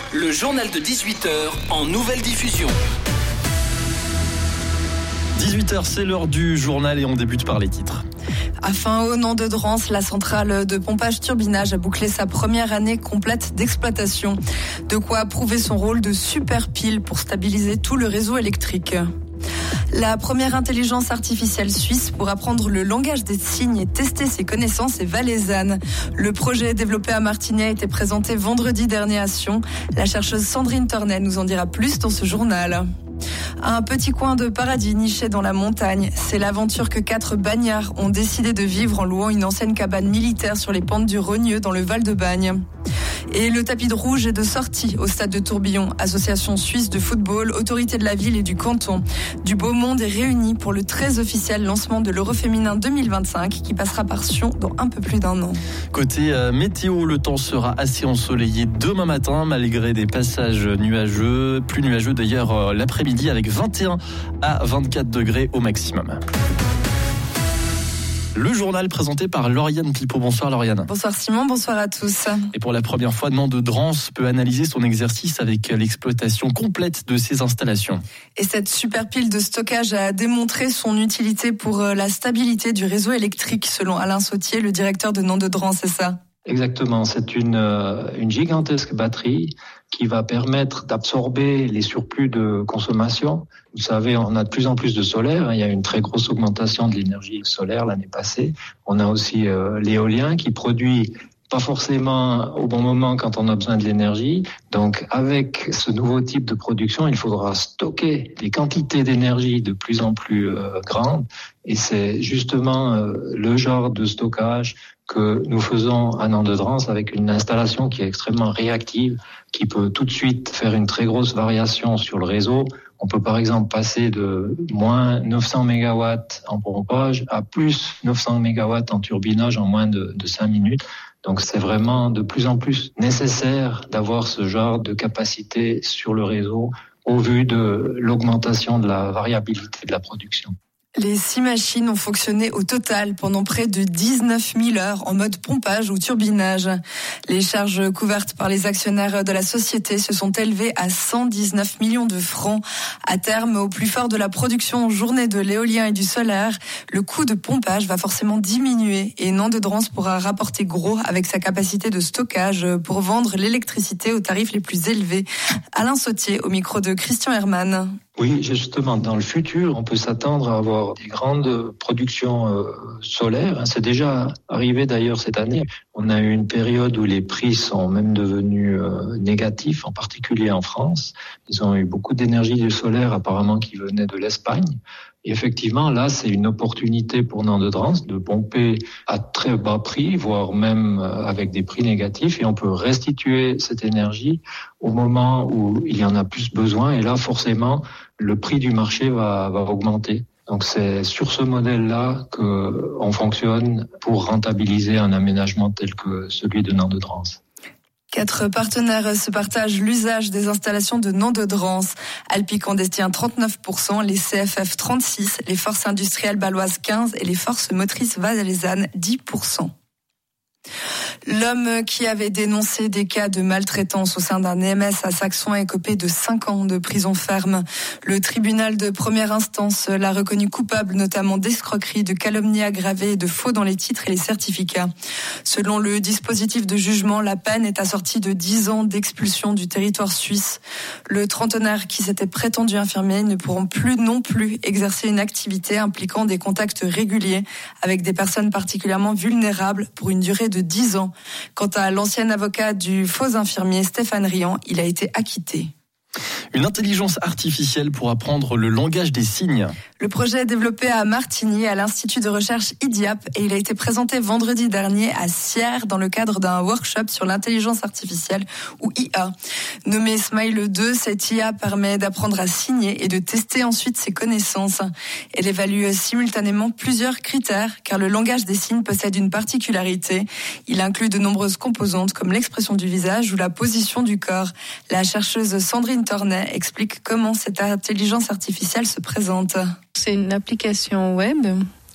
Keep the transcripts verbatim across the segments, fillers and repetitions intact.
Le journal de dix-huit heures en nouvelle diffusion. dix-huit heures, c'est l'heure du journal et on débute par les titres. À Fin-Haut, Nant-de-Drance, la centrale de pompage-turbinage a bouclé sa première année complète d'exploitation. De quoi prouver son rôle de super pile pour stabiliser tout le réseau électrique. La première intelligence artificielle suisse pour apprendre le langage des signes et tester ses connaissances est valaisanne. Le projet développé à Martigny a été présenté vendredi dernier à Sion. La chercheuse Sandrine Tornet nous en dira plus dans ce journal. Un petit coin de paradis niché dans la montagne. C'est l'aventure que quatre bagnards ont décidé de vivre en louant une ancienne cabane militaire sur les pentes du Rogneux dans le Val-de-Bagne. Et le tapis de rouge est de sortie au stade de Tourbillon. Association suisse de football, autorité de la ville et du canton. Du beau monde est réuni pour le très officiel lancement de l'Euro féminin deux mille vingt-cinq qui passera par Sion dans un peu plus d'un an. Côté euh, météo, le temps sera assez ensoleillé demain matin malgré des passages nuageux, plus nuageux d'ailleurs euh, l'après-midi avec vingt et un à vingt-quatre degrés au maximum. Le journal présenté par Lauriane Pipo. Bonsoir Lauriane. Bonsoir Simon, bonsoir à tous. Et pour la première fois, Nant-de-Drance peut analyser son exercice avec l'exploitation complète de ses installations. Et cette super pile de stockage a démontré son utilité pour la stabilité du réseau électrique, selon Alain Sautier, le directeur de Nant-de-Drance, c'est ça ? Exactement, c'est une, une gigantesque batterie qui va permettre d'absorber les surplus de consommation. Vous savez, on a de plus en plus de solaire, il y a une très grosse augmentation de l'énergie solaire l'année passée. On a aussi euh, l'éolien qui produit pas forcément au bon moment quand on a besoin de l'énergie. Donc avec ce nouveau type de production, il faudra stocker des quantités d'énergie de plus en plus euh, grandes. Et c'est justement euh, le genre de stockage que nous faisons à Nant-de-Drance avec une installation qui est extrêmement réactive, qui peut tout de suite faire une très grosse variation sur le réseau. On peut par exemple passer de moins neuf cents mégawatts en pompage à plus neuf cents mégawatts en turbinage en moins de, de cinq minutes. Donc c'est vraiment de plus en plus nécessaire d'avoir ce genre de capacité sur le réseau au vu de l'augmentation de la variabilité de la production. Les six machines ont fonctionné au total pendant près de dix-neuf mille heures en mode pompage ou turbinage. Les charges couvertes par les actionnaires de la société se sont élevées à cent dix-neuf millions de francs. À terme, au plus fort de la production en journée de l'éolien et du solaire, le coût de pompage va forcément diminuer et Nant-de-Drance pourra rapporter gros avec sa capacité de stockage pour vendre l'électricité aux tarifs les plus élevés. Alain Sautier au micro de Christian Hermann. Oui, justement, dans le futur, on peut s'attendre à avoir des grandes productions euh, solaires. C'est déjà arrivé d'ailleurs cette année. On a eu une période où les prix sont même devenus euh, négatifs, en particulier en France. Ils ont eu beaucoup d'énergie du solaire apparemment qui venait de l'Espagne. Et effectivement, là, c'est une opportunité pour Nant-de-Drance de pomper à très bas prix, voire même avec des prix négatifs. Et on peut restituer cette énergie au moment où il y en a plus besoin. Et là, forcément, le prix du marché va, va augmenter. Donc c'est sur ce modèle-là qu'on fonctionne pour rentabiliser un aménagement tel que celui de Nant-de-Drance. Quatre partenaires se partagent l'usage des installations de Nant-de-Drance. Alpic en détient trente-neuf pour cent, les C F F trente-six, les forces industrielles baloises quinze et les forces motrices valaisannes dix pour cent. L'homme qui avait dénoncé des cas de maltraitance au sein d'un E M S à Saxon a écopé de cinq ans de prison ferme. Le tribunal de première instance l'a reconnu coupable notamment d'escroquerie, de calomnie aggravée et de faux dans les titres et les certificats. Selon le dispositif de jugement, la peine est assortie de dix ans d'expulsion du territoire suisse. Le trentenaire qui s'était prétendu infirmier ne pourront plus non plus exercer une activité impliquant des contacts réguliers avec des personnes particulièrement vulnérables pour une durée de dix ans. Quant à l'ancien avocat du faux infirmier Stéphane Rian, il a été acquitté. Une intelligence artificielle pour apprendre le langage des signes. Le projet est développé à Martigny, à l'Institut de recherche I D I A P, et il a été présenté vendredi dernier à Sierre dans le cadre d'un workshop sur l'intelligence artificielle, ou I A. Nommé Smile deux, cette I A permet d'apprendre à signer et de tester ensuite ses connaissances. Elle évalue simultanément plusieurs critères, car le langage des signes possède une particularité. Il inclut de nombreuses composantes, comme l'expression du visage ou la position du corps. La chercheuse Sandrine Tornet explique comment cette intelligence artificielle se présente. C'est une application web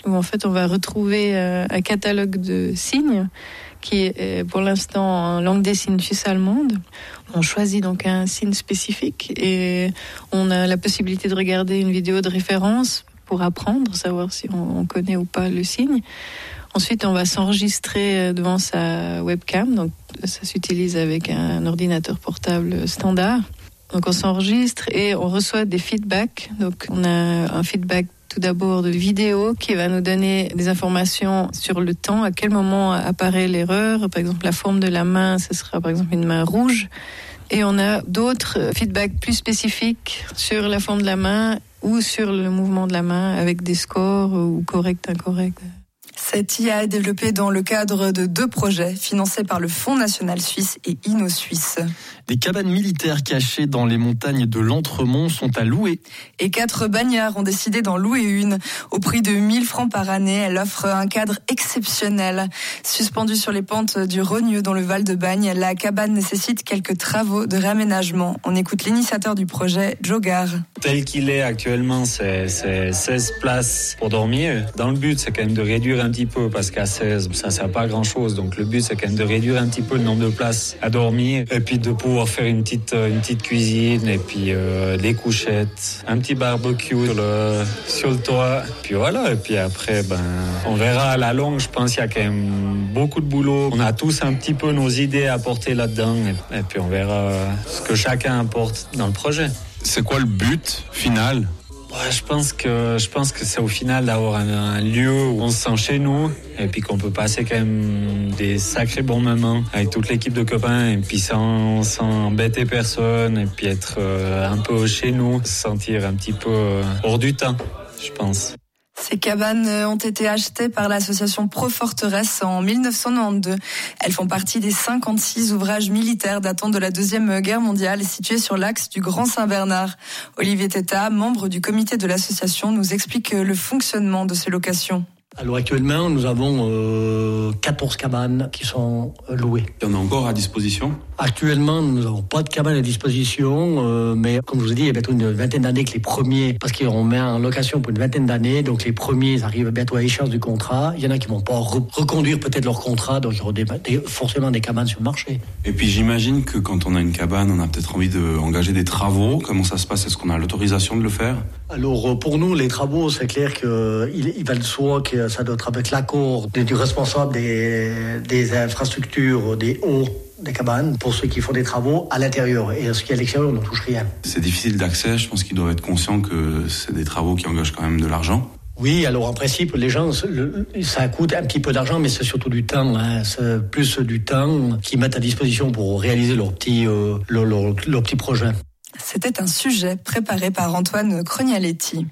où en fait on va retrouver euh, un catalogue de signes qui est pour l'instant en langue des signes suisse-allemande. On choisit donc un signe spécifique et on a la possibilité de regarder une vidéo de référence pour apprendre, savoir si on, on connaît ou pas le signe. Ensuite, on va s'enregistrer devant sa webcam, donc ça s'utilise avec un ordinateur portable standard. Donc on s'enregistre et on reçoit des feedbacks. Donc on a un feedback tout d'abord de vidéo qui va nous donner des informations sur le temps, à quel moment apparaît l'erreur. Par exemple, la forme de la main, ce sera par exemple une main rouge. Et on a d'autres feedbacks plus spécifiques sur la forme de la main ou sur le mouvement de la main avec des scores ou correct, incorrect. Cette I A est développée dans le cadre de deux projets financés par le Fonds national suisse et InnoSuisse. Des cabanes militaires cachées dans les montagnes de l'Entremont sont à louer. Et quatre bagnards ont décidé d'en louer une. Au prix de mille francs par année, elle offre un cadre exceptionnel. Suspendue sur les pentes du Rogneux dans le Val de Bagne, la cabane nécessite quelques travaux de réaménagement. On écoute l'initiateur du projet, Joe Gare. Tel qu'il est actuellement, c'est, c'est seize places pour dormir. Dans le but, c'est quand même de réduire un petit peu, parce qu'à seize, ça ne sert pas à grand chose. Donc le but, c'est quand même de réduire un petit peu le nombre de places à dormir et puis de pouvoir faire une petite, une petite cuisine et puis euh, des couchettes, un petit barbecue sur le, sur le toit. Puis voilà, et puis après, ben, on verra à la longue. Je pense qu'il y a quand même beaucoup de boulot. On a tous un petit peu nos idées à apporter là-dedans et, et puis on verra ce que chacun apporte dans le projet. C'est quoi le but final ? Ouais, je pense que je pense que c'est au final d'avoir un, un lieu où on se sent chez nous et puis qu'on peut passer quand même des sacrés bons moments avec toute l'équipe de copains et puis sans, sans embêter personne et puis être euh, un peu chez nous, se sentir un petit peu euh, hors du temps, je pense. Ces cabanes ont été achetées par l'association Pro Forteresse en dix-neuf cent quatre-vingt-douze. Elles font partie des cinquante-six ouvrages militaires datant de la Deuxième Guerre mondiale situés sur l'axe du Grand Saint-Bernard. Olivier Teta, membre du comité de l'association, nous explique le fonctionnement de ces locations. Alors actuellement, nous avons euh, quatorze cabanes qui sont louées. Il y en a encore à disposition ? Actuellement, nous n'avons pas de cabanes à disposition, euh, mais comme je vous dis, il y a bientôt une vingtaine d'années que les premiers, parce qu'on met en location pour une vingtaine d'années, donc les premiers arrivent bientôt à échéance du contrat. Il y en a qui ne vont pas re- reconduire peut-être leur contrat, donc il y aura des, des, forcément des cabanes sur le marché. Et puis j'imagine que quand on a une cabane, on a peut-être envie d'engager des travaux. Comment ça se passe ? Est-ce qu'on a l'autorisation de le faire ? Alors pour nous, les travaux, c'est clair qu'il il va de soi que ça doit être avec l'accord du responsable des, des infrastructures, des hauts des cabanes, pour ceux qui font des travaux à l'intérieur. Et ce qui est à l'extérieur, on ne touche rien. C'est difficile d'accès, je pense qu'ils doivent être conscients que c'est des travaux qui engagent quand même de l'argent. Oui, alors en principe, les gens, ça coûte un petit peu d'argent, mais c'est surtout du temps, hein. C'est plus du temps qu'ils mettent à disposition pour réaliser leur petit, euh, leur, leur, leur petit projet. C'était un sujet préparé par Antoine Crognaletti.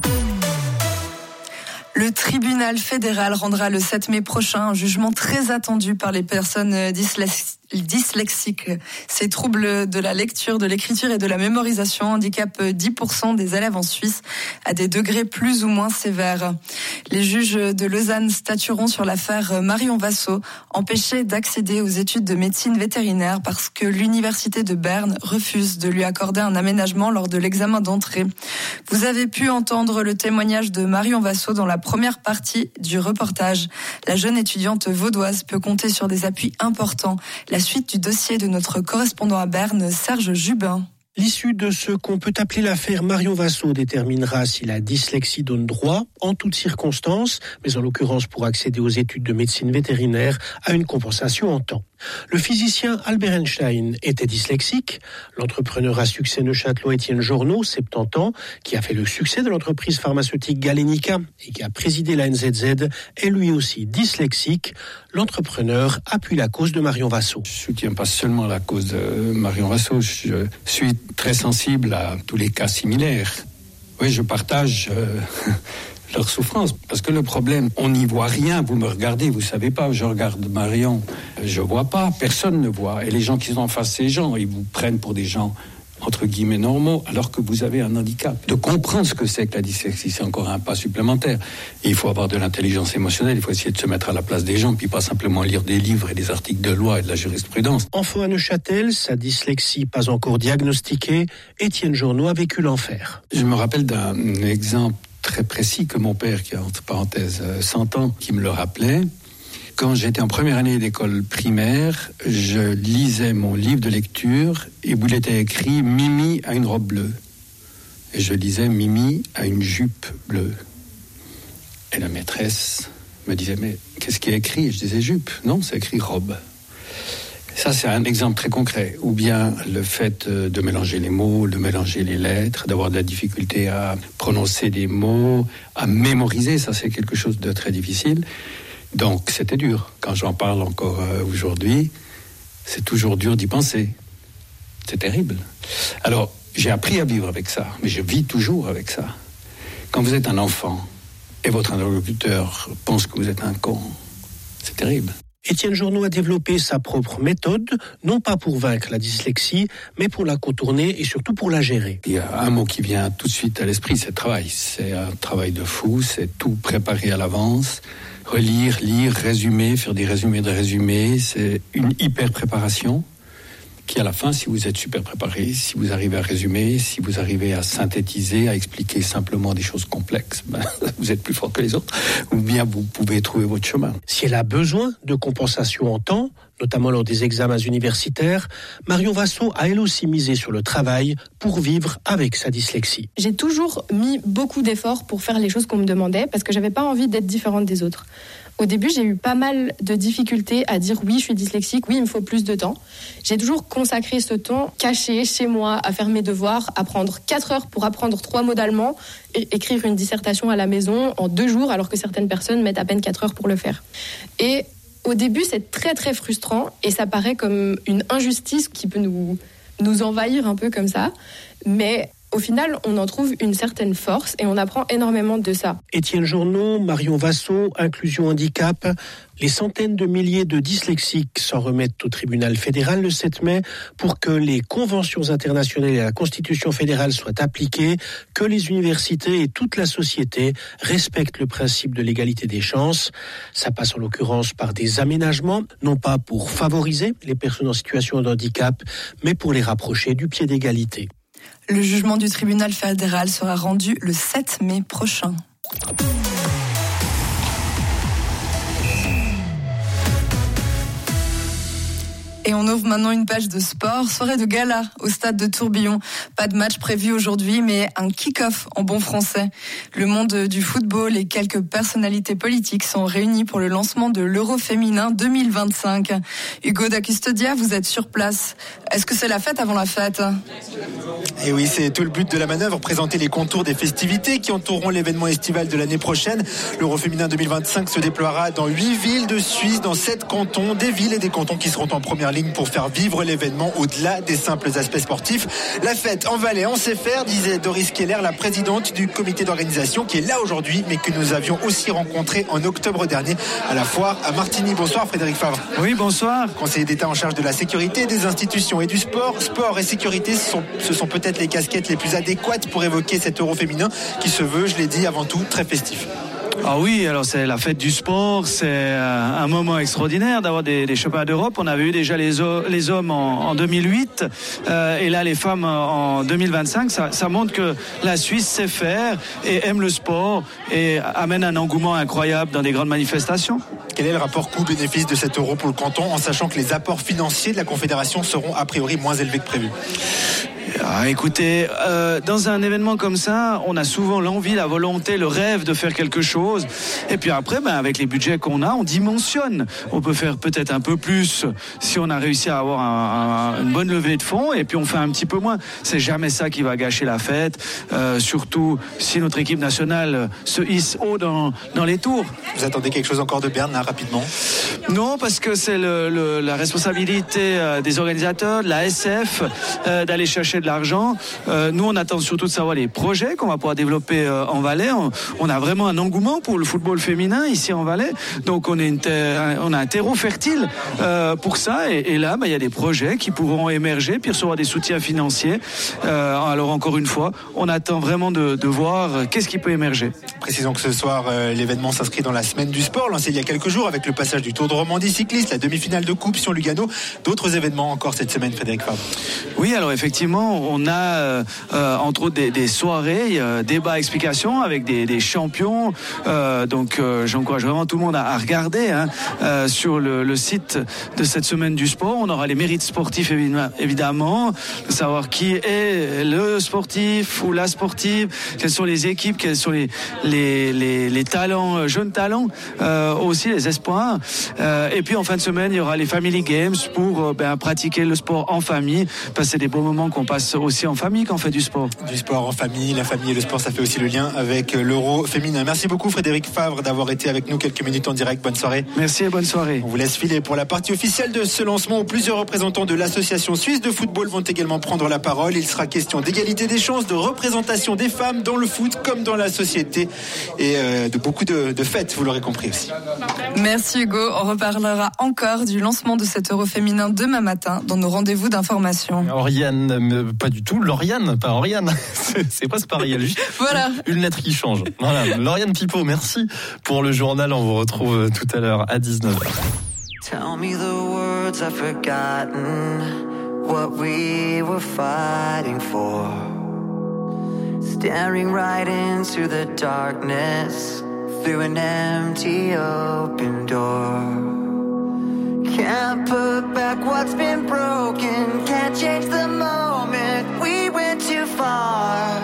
Le tribunal fédéral rendra le sept mai prochain un jugement très attendu par les personnes dyslexiques. Ces troubles de la lecture, de l'écriture et de la mémorisation handicapent dix pour cent des élèves en Suisse à des degrés plus ou moins sévères. Les juges de Lausanne statueront sur l'affaire Marion Vassaux, empêchée d'accéder aux études de médecine vétérinaire parce que l'université de Berne refuse de lui accorder un aménagement lors de l'examen d'entrée. Vous avez pu entendre le témoignage de Marion Vassaux dans la première partie du reportage. La jeune étudiante vaudoise peut compter sur des appuis importants. La suite du dossier de notre correspondant à Berne, Serge Jubin. L'issue de ce qu'on peut appeler l'affaire Marion Vassaux déterminera si la dyslexie donne droit, en toutes circonstances, mais en l'occurrence pour accéder aux études de médecine vétérinaire, à une compensation en temps. Le physicien Albert Einstein était dyslexique. L'entrepreneur à succès neuchâtelois Étienne Journeau, soixante-dix ans, qui a fait le succès de l'entreprise pharmaceutique Galenica et qui a présidé la N Z Z, est lui aussi dyslexique. L'entrepreneur appuie la cause de Marion Vassaux. Je ne soutiens pas seulement la cause de Marion Vassaux, je suis très sensible à tous les cas similaires. Oui, je partage euh, leur souffrance, parce que le problème, on n'y voit rien. Vous me regardez, vous savez pas, je regarde Marion, je vois pas, personne ne voit. Et les gens qui sont en face, ces gens, ils vous prennent pour des gens entre guillemets normaux, alors que vous avez un handicap. De comprendre ce que c'est que la dyslexie, c'est encore un pas supplémentaire. Et il faut avoir de l'intelligence émotionnelle, il faut essayer de se mettre à la place des gens, puis pas simplement lire des livres et des articles de loi et de la jurisprudence. Enfant à Neuchâtel, sa dyslexie pas encore diagnostiquée, Étienne Journeau a vécu l'enfer. Je me rappelle d'un exemple très précis que mon père, qui a entre parenthèses cent ans, qui me le rappelait. Quand j'étais en première année d'école primaire, je lisais mon livre de lecture et où il était écrit « Mimi a une robe bleue ». Et je lisais « Mimi a une jupe bleue ». Et la maîtresse me disait « Mais qu'est-ce qui est écrit ?» Et je disais « Jupe ». Non, c'est écrit « robe ». Ça, c'est un exemple très concret. Ou bien le fait de mélanger les mots, de mélanger les lettres, d'avoir de la difficulté à prononcer des mots, à mémoriser, ça c'est quelque chose de très difficile. Donc c'était dur. Quand j'en parle encore euh, aujourd'hui, c'est toujours dur d'y penser. C'est terrible. Alors, j'ai appris à vivre avec ça, mais je vis toujours avec ça. Quand vous êtes un enfant et votre interlocuteur pense que vous êtes un con, c'est terrible. Étienne Journeau a développé sa propre méthode, non pas pour vaincre la dyslexie, mais pour la contourner et surtout pour la gérer. Il y a un mot qui vient tout de suite à l'esprit, c'est travail. C'est un travail de fou, c'est tout préparé à l'avance. Relire, lire, résumer, faire des résumés de résumés, c'est une hyper préparation qui à la fin, si vous êtes super préparé, si vous arrivez à résumer, si vous arrivez à synthétiser, à expliquer simplement des choses complexes, ben, vous êtes plus fort que les autres, ou bien vous pouvez trouver votre chemin. Si elle a besoin de compensation en temps, notamment lors des examens universitaires, Marion Vassot a elle aussi misé sur le travail pour vivre avec sa dyslexie. J'ai toujours mis beaucoup d'efforts pour faire les choses qu'on me demandait parce que j'avais pas envie d'être différente des autres. Au début, j'ai eu pas mal de difficultés à dire oui, je suis dyslexique, oui, il me faut plus de temps. J'ai toujours consacré ce temps caché chez moi à faire mes devoirs, à prendre quatre heures pour apprendre trois mots d'allemand et écrire une dissertation à la maison en deux jours alors que certaines personnes mettent à peine quatre heures pour le faire. Et au début, c'est très très frustrant et ça paraît comme une injustice qui peut nous, nous envahir un peu comme ça. Mais au final, on en trouve une certaine force et on apprend énormément de ça. Étienne Journeau, Marion Vassot, Inclusion Handicap. Les centaines de milliers de dyslexiques s'en remettent au tribunal fédéral le sept mai pour que les conventions internationales et la Constitution fédérale soient appliquées, que les universités et toute la société respectent le principe de l'égalité des chances. Ça passe en l'occurrence par des aménagements, non pas pour favoriser les personnes en situation de handicap, mais pour les rapprocher du pied d'égalité. Le jugement du tribunal fédéral sera rendu le sept mai prochain. Et on ouvre maintenant une page de sport. Soirée de gala au stade de Tourbillon. Pas de match prévu aujourd'hui, mais un kick-off en bon français. Le monde du football et quelques personnalités politiques sont réunis pour le lancement de l'Euro féminin deux mille vingt-cinq. Hugo da Custodia, vous êtes sur place. Est-ce que c'est la fête avant la fête ? Et oui, c'est tout le but de la manœuvre, présenter les contours des festivités qui entoureront l'événement estival de l'année prochaine. L'Euro féminin deux mille vingt-cinq se déploiera dans huit villes de Suisse, dans sept cantons, des villes et des cantons qui seront en première ligne pour faire vivre l'événement au-delà des simples aspects sportifs. La fête en Valais, on sait faire, disait Doris Keller, la présidente du comité d'organisation qui est là aujourd'hui, mais que nous avions aussi rencontré en octobre dernier à la foire à Martigny. Bonsoir Frédéric Favre. Oui, bonsoir. Conseiller d'État en charge de la sécurité, des institutions et du sport. Sport et sécurité, ce sont, ce sont peut-être les casquettes les plus adéquates pour évoquer cet Euro féminin qui se veut, je l'ai dit avant tout, très festif. Ah oui, alors c'est la fête du sport, c'est un moment extraordinaire d'avoir des, des championnats d'Europe. On avait eu déjà les, les hommes en, en deux mille huit euh, et là les femmes en deux mille vingt-cinq. Ça, ça montre que la Suisse sait faire et aime le sport et amène un engouement incroyable dans des grandes manifestations. Quel est le rapport coût-bénéfice de cet euro pour le canton en sachant que les apports financiers de la Confédération seront a priori moins élevés que prévu ? Ah, écoutez, euh, dans un événement comme ça, on a souvent l'envie, la volonté, le rêve de faire quelque chose. Et puis après, ben, avec les budgets qu'on a, on dimensionne. On peut faire peut-être un peu plus si on a réussi à avoir un, un, une bonne levée de fonds. Et puis on fait un petit peu moins. C'est jamais ça qui va gâcher la fête. Euh, surtout si notre équipe nationale se hisse haut dans, dans les tours. Vous attendez quelque chose encore de Berne, là, rapidement ? Non, parce que c'est le, le, la responsabilité des organisateurs, de la S F, euh, d'aller chercher de l'argent. Euh, nous, on attend surtout de savoir les projets qu'on va pouvoir développer euh, en Valais. On, on a vraiment un engouement pour le football féminin ici en Valais. Donc, on, est une ter- on a un terreau fertile euh, pour ça. Et, et là, bah, y a des projets qui pourront émerger puis recevoir des soutiens financiers. Euh, alors, encore une fois, on attend vraiment de, de voir euh, qu'est-ce qui peut émerger. Précisons que ce soir, euh, l'événement s'inscrit dans la semaine du sport, lancé il y a quelques jours avec le passage du Tour de Romandie cycliste, la demi-finale de Coupe sur Lugano. D'autres événements encore cette semaine, Frédéric Favre. Oui, alors effectivement, également, on a euh, euh, entre autres des, des soirées, euh, débats, explications avec des, des champions. Euh, donc, euh, j'encourage vraiment tout le monde à, à regarder hein, euh, sur le, le site de cette semaine du sport. On aura les mérites sportifs évidemment, de savoir qui est le sportif ou la sportive, quelles sont les équipes, quels sont les les les, les talents, jeunes talents, euh, aussi les espoirs. Euh, et puis en fin de semaine, il y aura les Family Games pour euh, ben, pratiquer le sport en famille, parce que c'est des beaux moments qu'on passe aussi en famille quand on fait du sport. Du sport en famille, la famille et le sport, ça fait aussi le lien avec l'Euro féminin. Merci beaucoup Frédéric Favre d'avoir été avec nous quelques minutes en direct. Bonne soirée. Merci et bonne soirée. On vous laisse filer pour la partie officielle de ce lancement où plusieurs représentants de l'Association suisse de football vont également prendre la parole. Il sera question d'égalité des chances, de représentation des femmes dans le foot comme dans la société et euh, de beaucoup de, de fêtes, vous l'aurez compris aussi. Merci Hugo. On reparlera encore du lancement de cet Euro féminin demain matin dans nos rendez-vous d'information. Oriane, pas du tout. Lauriane, pas Oriane. C'est, c'est pas pareil. Il y a juste voilà. une lettre qui change. Voilà. Lauriane Pipo, merci pour le journal. On vous retrouve tout à l'heure à dix-neuf heures. Tell me the words I've forgotten, what we were fighting for. Staring right into the darkness, through an empty open door. Can't put back what's been broken, can't change the moment, we went too far.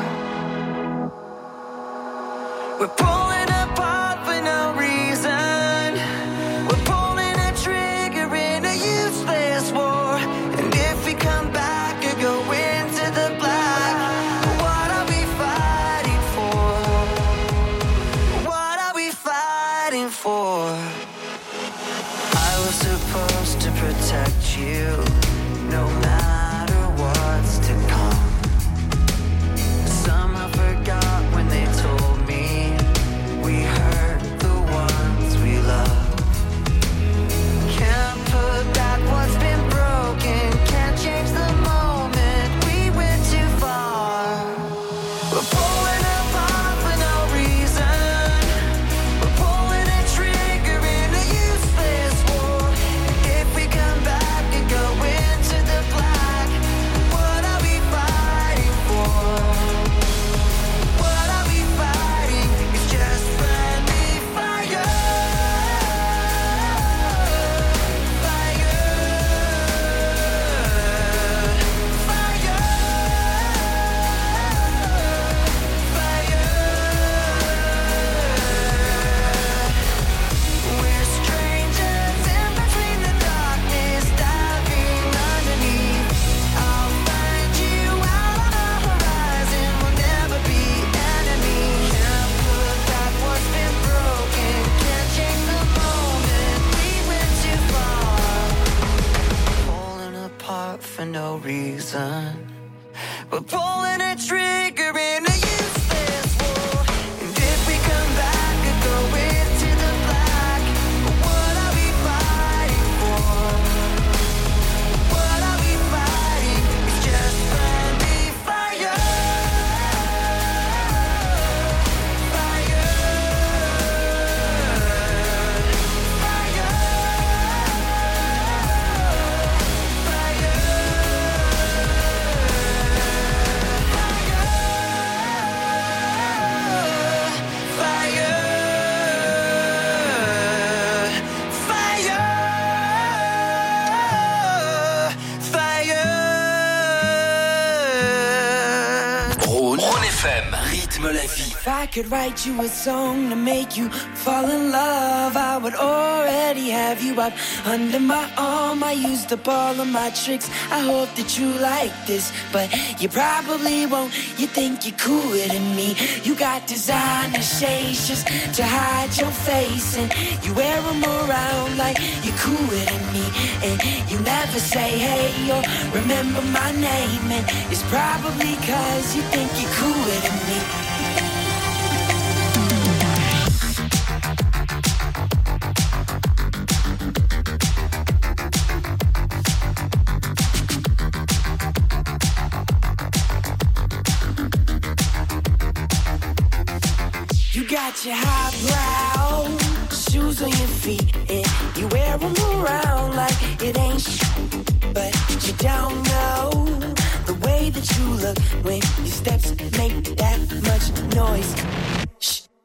We're pulling apart for no reason, we're pulling a trigger in a useless war. And if we come back or go into the black, what are we fighting for? What are we fighting for? I was supposed to protect you, no matter what's to come. Somehow forgot when they told me we hurt the ones we love. Can't put back what's been broken, can't change the moment, we went too far. We're pulling apart for no reason, we're pulling a trigger in a useless war. If we come back and go into the black, what are we fighting for? What are we fighting? It's just friendly fire. Fire. Fire. Fire. We're strangers in between the darkness, diving underneath. I'll find you out on the horizon, we'll never be enemies. Can't put back what's been broken, can't change the moment, we went too far. Falling apart for no reason, we're pulling a trigger in a useless war. And if we come back and go into the black, what are we fighting for? What are we fighting? It's just friendly fire. Fire. Fire. Rhône F M, rythme la vie. If I could write you a song to make you fall in love, I would already have you up under my arm. I used up all of my tricks, I hope that you like this, but you probably won't. You think you're cooler than me. You got designer shades just to hide your face, and you wear them around like you're cooler than me. And you never say hey or remember my name, and it's probably cause you think you're cooler than me. You got your highbrow shoes on your feet, and you wear them around like it ain't sh- but you don't know the way that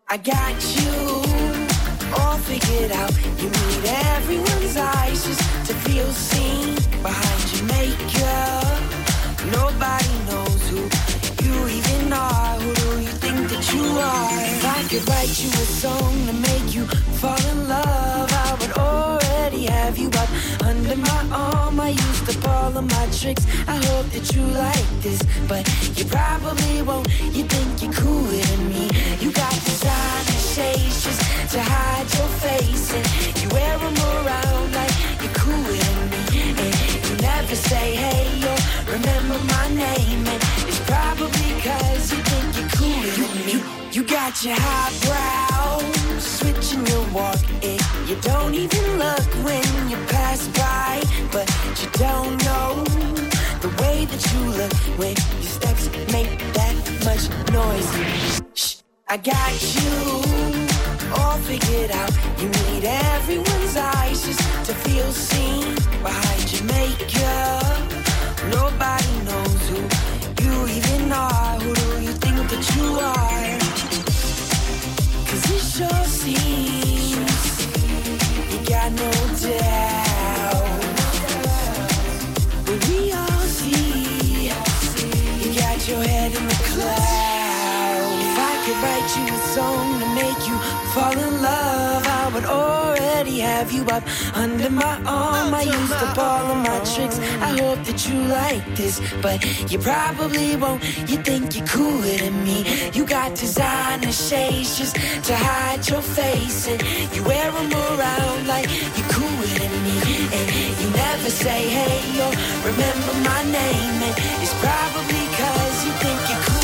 I got you all figured out. You need everyone's eyes just to feel seen. Behind your makeup, nobody knows who you even are. Who do you think that you are? If I could write you a song to make you fall in love, I would already have you up under my arm. I used up all of my tricks. I hope that you like this, but you probably won't. You think you're cooler than me. You got designer shades just to hide your face, and you wear them around like you're cooler than me. And you never say hey or remember my name, and it's probably cause you think you're cooler than me. You, you got your highbrow, switching your walk, and you don't even look when you pass by, but you don't know the way that you look when your steps make that much noise. Shh, I got you all figured out. You need everyone's eyes just to feel seen. Behind your makeup, nobody knows who you even are. Who do you think that you are? Cause it sure seems you got no doubt. But we all see you got your head in the clouds. If I could write you a song to make you fall in love, I would already have you up under my arm. I used up all of my tricks. I hope that you like this, but you probably won't. You think you're cooler than me. You got designer shades just to hide your face, and you wear them around like you're cooler than me. And you never say hey or remember my name, and it's probably cause you think you're cooler.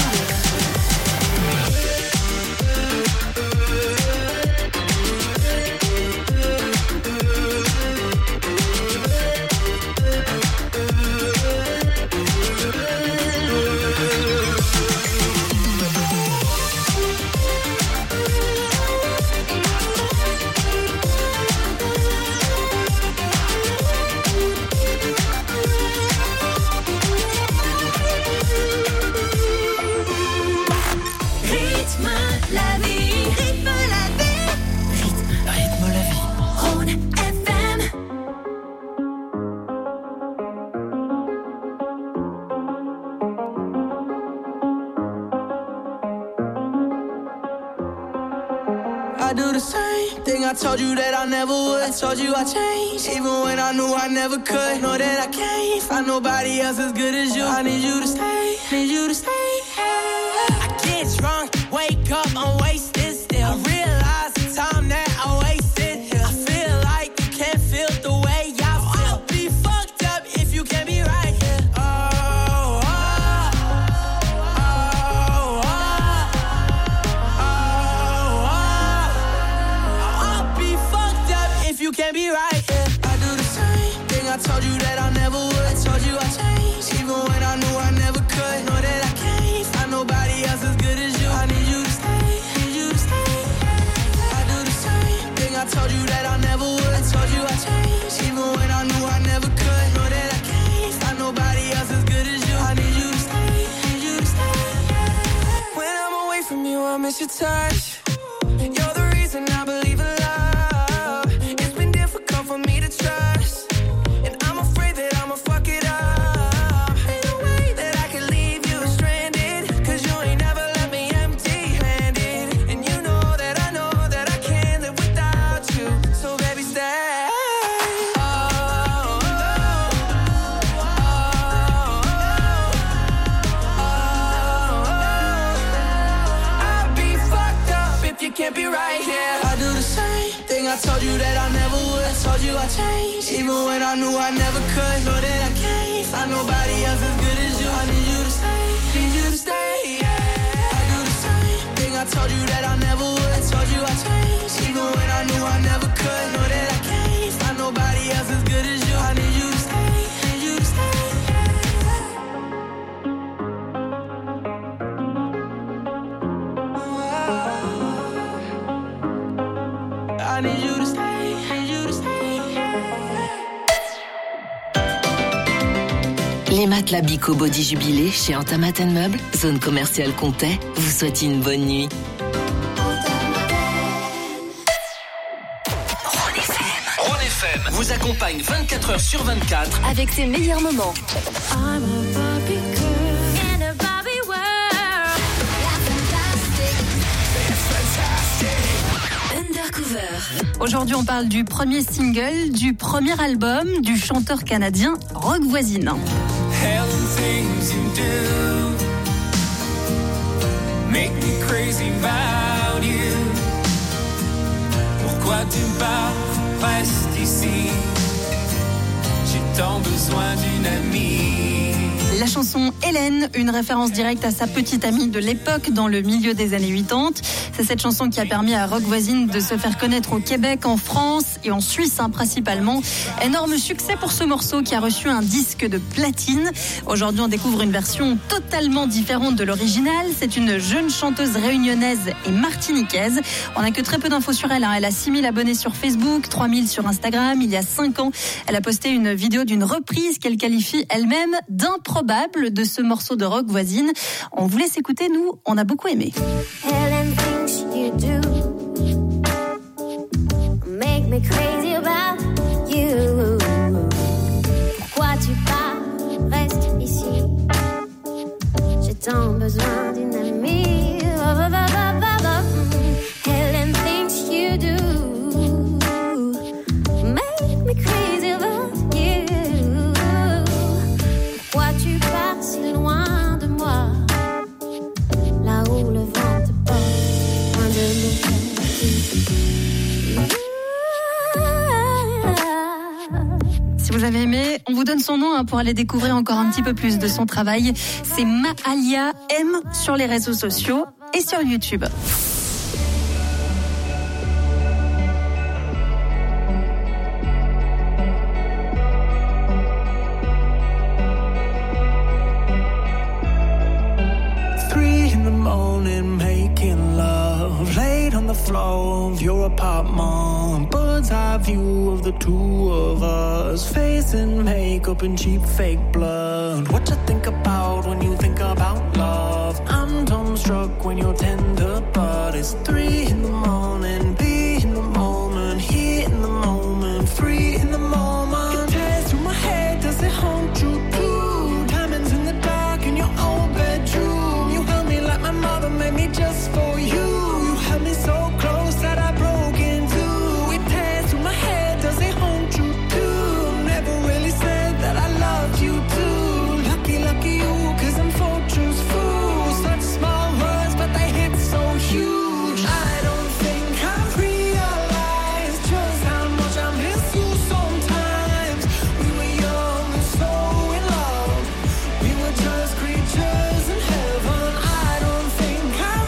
I told you that I never would. I told you I changed, even when I knew I never could. Know that I can't find nobody else as good as you. I need you to stay, need you to stay. I get drunk, wake up, I'm wasted still. I realize the time that I wasted here. I feel like you can't feel the way I feel. I'll be fucked up if you can't be right here. Oh, oh, oh, oh, oh, oh. I'll be fucked up if you can't be right here. I do the same thing, I told you that I never would. I told you I changed, even when I knew I never could. Know that I can't find nobody else as good as you. I need you to stay, need you to stay. I do the same thing, I told you that I never would. I told you I changed, even when I knew I never could. Know that I can't find nobody else as good as you. I need you to stay, need you to stay. When I'm away from you, I miss your touch. You're the reason I believe in love. It's been difficult for me to trust, and I'm afraid that I'ma fuck it up. Ain't no way that I can leave you stranded, cause you ain't never left me empty-handed. And you know that I know that I can't live without you. So baby, stay. Oh, oh, oh, oh, oh. I'll be fucked up if you can't be right here. I do the same thing, I told you that I never would. I told you I changed, even when I knew I never could. Know that I can't find nobody else as good as you. I need you to stay, need you to stay. Yeah. I do the same thing, I told you that I never would. I told you I changed, even when I knew I never could. Know that I can't find nobody else as good as you. I need you to stay, need you to stay. I need you to stay, need you to stay. Les matelas Bico Body Jubilé chez Antamaten Meubles, zone commerciale Comté, vous souhaitent une bonne nuit. vous accompagne vingt-quatre heures sur vingt-quatre avec ses meilleurs moments. I'm a Barbie girl in a Barbie world. Undercover. Aujourd'hui, on parle du premier single, du premier album du chanteur canadien Rock Voisine. Hell and things you do make me crazy about you. Pourquoi tu pars, reste ici. J'ai tant besoin d'une amie. La chanson Hélène, une référence directe à sa petite amie de l'époque dans le milieu des années quatre-vingt-dix. C'est cette chanson qui a permis à Rock Voisine de se faire connaître au Québec, en France et en Suisse hein, principalement. Énorme succès pour ce morceau qui a reçu un disque de platine. Aujourd'hui, on découvre une version totalement différente de l'original. C'est une jeune chanteuse réunionnaise et martiniquaise. On n'a que très peu d'infos sur elle. Hein. Elle a six mille abonnés sur Facebook, trois mille sur Instagram. Il y a cinq ans, elle a posté une vidéo d'une reprise qu'elle qualifie elle-même d'improbable de ce morceau de Rock Voisine. On vous laisse écouter, nous, on a beaucoup aimé. Helen thinks you do make me crazy about you. Pourquoi tu pars, reste ici. J'ai tant besoin d'une amie. Helen thinks you do make me crazy about you. Pourquoi tu pars si loin de moi, là où le vent te porte, loin de nous. Si vous avez aimé, on vous donne son nom hein, pour aller découvrir encore un petit peu plus de son travail. C'est Maalia M sur les réseaux sociaux et sur YouTube. Three in the morning, making love, laid on the floor of your apartment. Bird's eye view of the two of us, facing makeup and cheap fake blood. What you think about when you think about love? I'm dumbstruck when you're tender, but it's three in the morning, be in the moment, here in the moment, free in the moment. It tears through my head, does it haunt you too? Diamonds in the dark in your own bedroom. You held me like my mother made me just for you. You held me so close that I broke in two. It tears through my head, does it haunt you too? Never really said that I loved you too. Lucky, lucky you, cause I'm fortune's fool. Such small words, but they hit so huge. I don't think I realized just how much I miss you sometimes. We were young and so in love. We were just creatures in heaven. I don't think I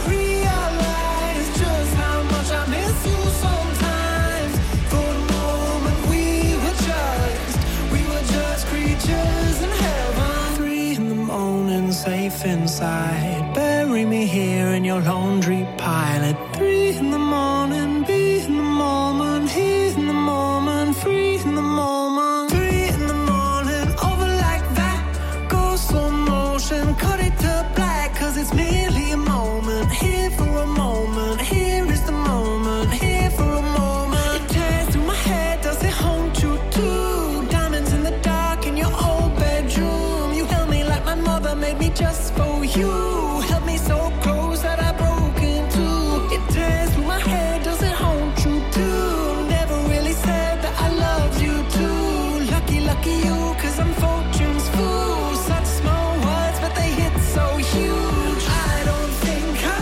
realized just how much I miss you sometimes. For a moment we were just, we were just creatures in heaven. Three in the morning, safe inside. Bury me here in your laundry pile. At three in the morning, be in the moment, here in the moment, free in the moment. Three in the morning, over like that. Go slow motion, cut it to black, cause it's merely a moment. Here for a moment, here is the moment, here for a moment. It tears through my head, does it haunt you too? Diamonds in the dark in your old bedroom. You held me like my mother made me just for you. Held me so close that I broke in two. It tears through my head, does it haunt you too? Never really said that I loved you too. Lucky, lucky you, cause I'm fortune's fool. Such small words, but they hit so huge. I don't think I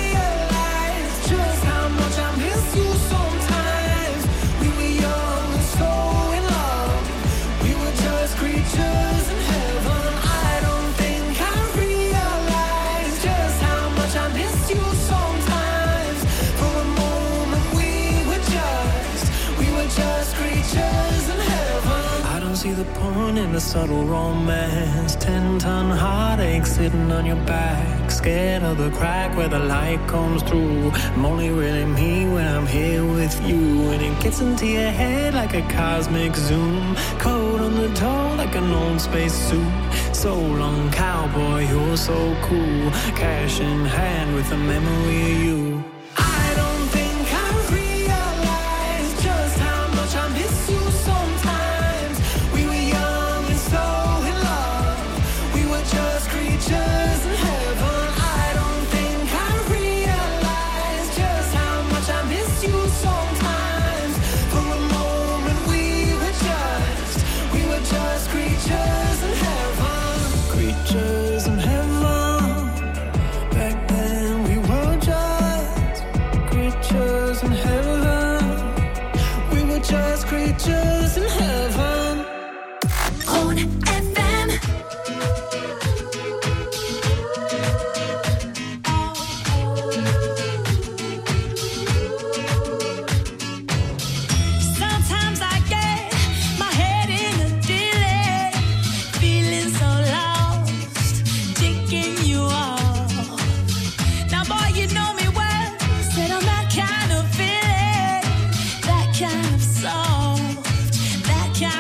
realized just how much I miss you sometimes. We were young and so in love. We were just creatures in heaven. I don't think I realized just how much I miss you sometimes. For a moment we were just, we were just creatures in heaven. I don't see the point in the subtle romance. Ten ton heartache sitting on your back, scared of the crack where the light comes through. I'm only really me when I'm here with you, and it gets into your head like a cosmic zoom. Cold on the door like an old space suit. So long, cowboy, you're so cool. Cash in hand with a memory of you. I don't think I realized just how much I miss you sometimes.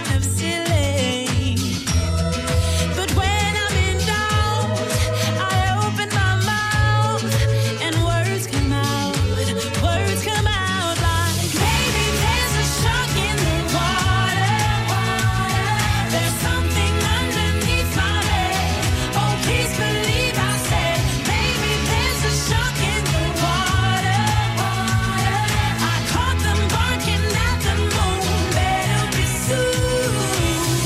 kind of silly. But when I'm in doubt, I open my mouth and words come out, words come out like, maybe there's a shark in the water, there's something underneath my bed. Oh, please believe I said, maybe there's a shark in the water. I caught them barking at the moon, better be soon.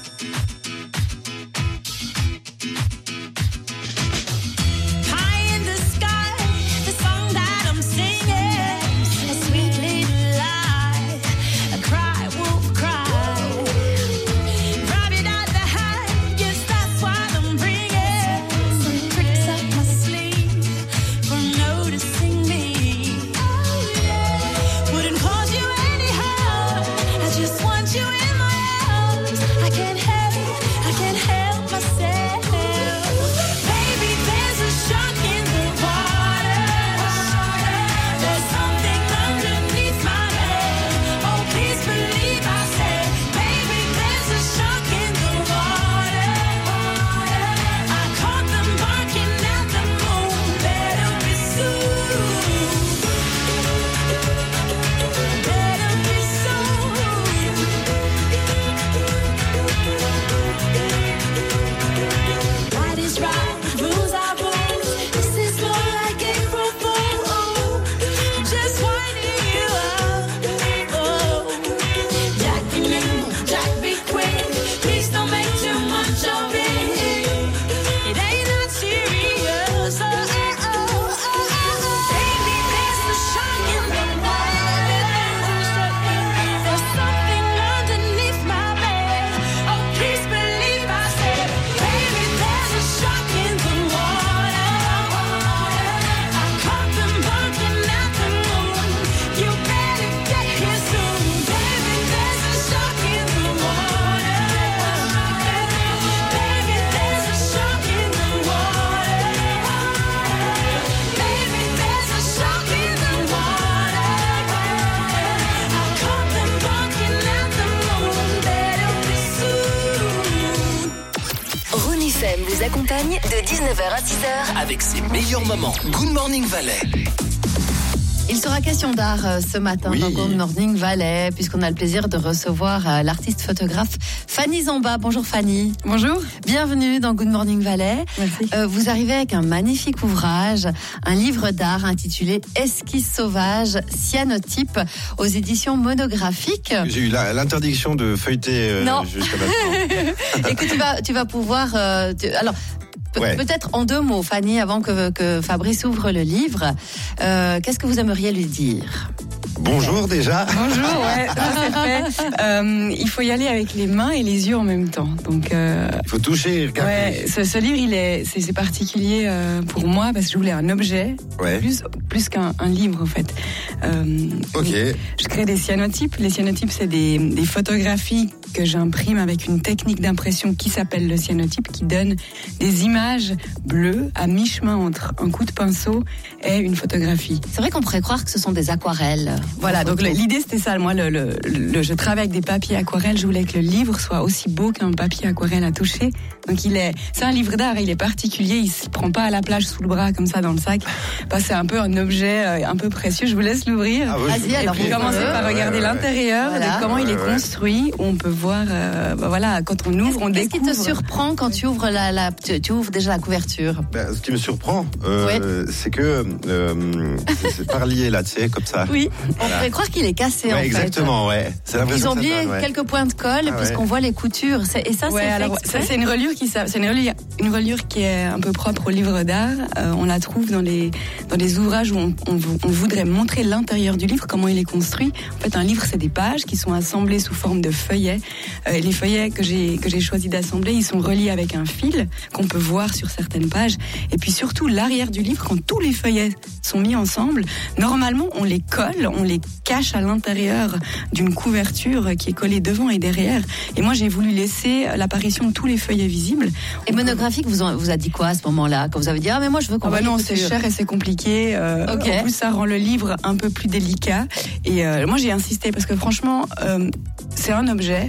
High in the sky, the song that I'm singing, a sweet little lie, a cry, wolf cry. Rabbit out the hat, yes, that's what I'm bringing. Some tricks up my sleeve for noticing me. Wouldn't cause you any harm, I just want you in my arms. I can't help, I can't help myself. Baby, there's a shark in the water. There's something underneath my bed. Oh, please believe I said, baby, there's a shark in the water. I caught them barking at the moon, better be soon. Better be soon. Right is right, rules are rules. This is more like April Fool. Just winding you up. Oh, Jack be nimble, Jack be quick. Please don't make too much of it. It ain't that serious. Oh, oh, oh, oh, oh. Baby, there's a shark in the water. There's something underneath my bed. Oh, please believe I said, baby, there's a shark in the water. I caught them barking at the moon. You better get here soon. Baby, there's a shark in the water. Baby, there's a shark in the water. Baby, there's a shark in the water. I caught them barking at the moon. Better be soon. Rouge F M vous accompagne de dix-neuf heures à six heures. Avec ses meilleurs moments. Good Morning Valais. Il sera question d'art euh, ce matin Oui. dans Good Morning Valais, puisqu'on a le plaisir de recevoir euh, l'artiste photographe Fanny Zamba. Bonjour Fanny. Bonjour. Bienvenue dans Good Morning Valais. Merci. Euh, vous arrivez avec un magnifique ouvrage, un livre d'art intitulé Esquisse sauvage, cyanotype, aux éditions monographiques. J'ai eu la- l'interdiction de feuilleter euh, Non. jusqu'à maintenant. Et que tu vas, tu vas pouvoir. euh, tu- alors. Pe- Ouais. Peut-être en deux mots, Fanny, avant que, que Fabrice ouvre le livre. Euh, qu'est-ce que vous aimeriez lui dire? Bonjour déjà. Bonjour, ouais, ça c'est fait. Euh, il faut y aller avec les mains et les yeux en même temps. Donc, euh, Il faut toucher, regarder. ouais, ce, ce livre, il est, c'est, c'est particulier euh, pour moi parce que je voulais un objet Ouais. plus, plus qu'un un livre en fait. Euh, Ok. Je crée des cyanotypes. Les cyanotypes, c'est des, des photographies que j'imprime avec une technique d'impression qui s'appelle le cyanotype, qui donne des images bleues à mi-chemin entre un coup de pinceau et une photographie. C'est vrai qu'on pourrait croire que ce sont des aquarelles. Voilà, donc le- l'idée c'était ça. Moi, le, le, le- je travaille avec des papiers aquarelles. Je voulais que le livre soit aussi beau qu'un papier aquarelle à toucher. Donc il est, c'est un livre d'art. Il est particulier. Il se prend pas à la plage sous le bras comme ça dans le sac. Bah, c'est un peu un objet euh, un peu précieux. Je vous laisse l'ouvrir. Ah, ouais, je Vas-y, veux alors, bien. Vous commencez Ouais, par ouais, regarder ouais, ouais. l'intérieur, Voilà. de comment il est Ouais, ouais. construit. Où on peut voir, euh, bah, voilà, quand on ouvre, on Qu'est-ce qui découvre. te surprend quand tu ouvres la, la tu, tu ouvres déjà la couverture? Ben, ce qui me surprend, euh, c'est que euh, c'est- c'est pas relié là, tu sais, comme ça. Oui, on Voilà. pourrait croire qu'il est cassé Ouais, en fait. exactement, ouais. C'est l'impression Ils ont que ça oublié donne, ouais. quelques points de colle Ah puisqu'on ouais. voit les coutures. C'est- Et ça, Ouais, c'est fait alors exprès. ça c'est une reliure qui s'a- c'est une reliure, une reliure qui est un peu propre au livre d'art. Euh, on la trouve dans les dans les ouvrages où on, on, vou- on voudrait montrer l'intérieur du livre, comment il est construit. En fait, un livre c'est des pages qui sont assemblées sous forme de feuillets. Euh, et les feuillets que j'ai que j'ai choisi d'assembler, ils sont reliés avec un fil qu'on peut voir sur certaines pages. Et puis surtout l'arrière du livre, quand tous les feuillets sont mis ensemble, normalement on les colle, on les cache à l'intérieur d'une couverture qui est collée devant et derrière. Et moi j'ai voulu laisser l'apparition de tous les feuillets visibles. Et monographique vous, en- vous a dit quoi à ce moment-là quand vous avez dit ah mais moi je veux qu'on Ah bah voit non, les c'est coutures. cher et c'est compliqué. Euh, Ok. En plus, ça rend le livre un peu plus délicat. Et euh, moi, j'ai insisté parce que franchement, euh, c'est un objet.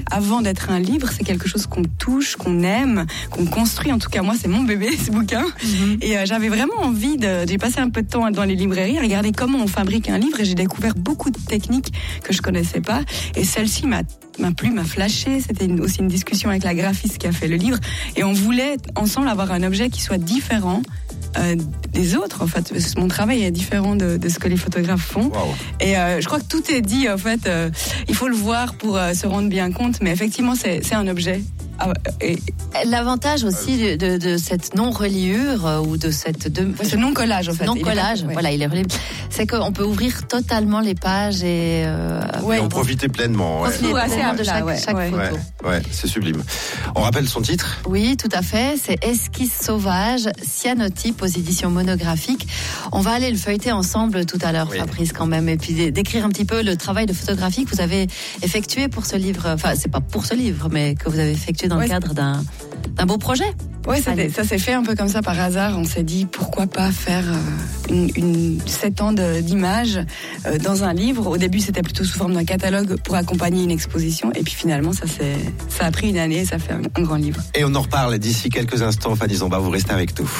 avant d'être un livre, c'est quelque chose qu'on touche, qu'on aime, qu'on construit. En tout cas, moi, c'est mon bébé, ce bouquin. Mm-hmm. Et euh, j'avais vraiment envie de... J'ai passé un peu de temps dans les librairies à regarder comment on fabrique un livre et j'ai découvert beaucoup de techniques que je connaissais pas. Et celle-ci m'a, m'a plu, m'a flashé. C'était une, aussi une discussion avec la graphiste qui a fait le livre. Et on voulait ensemble avoir un objet qui soit différent Euh, des autres, en fait. Mon travail est différent de, de ce que les photographes font. Wow. Et euh, je crois que tout est dit, en fait. Euh, il faut le voir pour euh, se rendre bien compte, mais effectivement, c'est, c'est un objet. Ah, et... L'avantage aussi de, de, de cette non-reliure euh, ou de cette... De... Ouais, ce non-collage, en fait. Non-collage, il est... voilà, il est relié. C'est qu'on peut ouvrir totalement les pages et... Euh, ouais, et en profiter pleinement. Ouais. Profiter pleinement de chaque, ouais, chaque ouais. photo. Ouais, ouais, c'est sublime. On rappelle son titre ? Oui, tout à fait. C'est Esquisse sauvage, cyanotype aux éditions monographiques. On va aller le feuilleter ensemble tout à l'heure, oui. Fabrice, quand même, et puis décrire un petit peu le travail de photographie que vous avez effectué pour ce livre. Enfin, c'est pas pour ce livre, mais que vous avez effectué dans ouais. le cadre d'un, d'un beau projet. Oui, ça, ça s'est fait un peu comme ça par hasard. On s'est dit pourquoi pas faire une, une sept ans de, d'images euh, dans un livre. Au début, c'était plutôt sous forme d'un catalogue pour accompagner une exposition. Et puis finalement, ça, s'est, ça a pris une année et ça fait un, un grand livre. Et on en reparle d'ici quelques instants. Fanny Zomba, vous restez avec nous.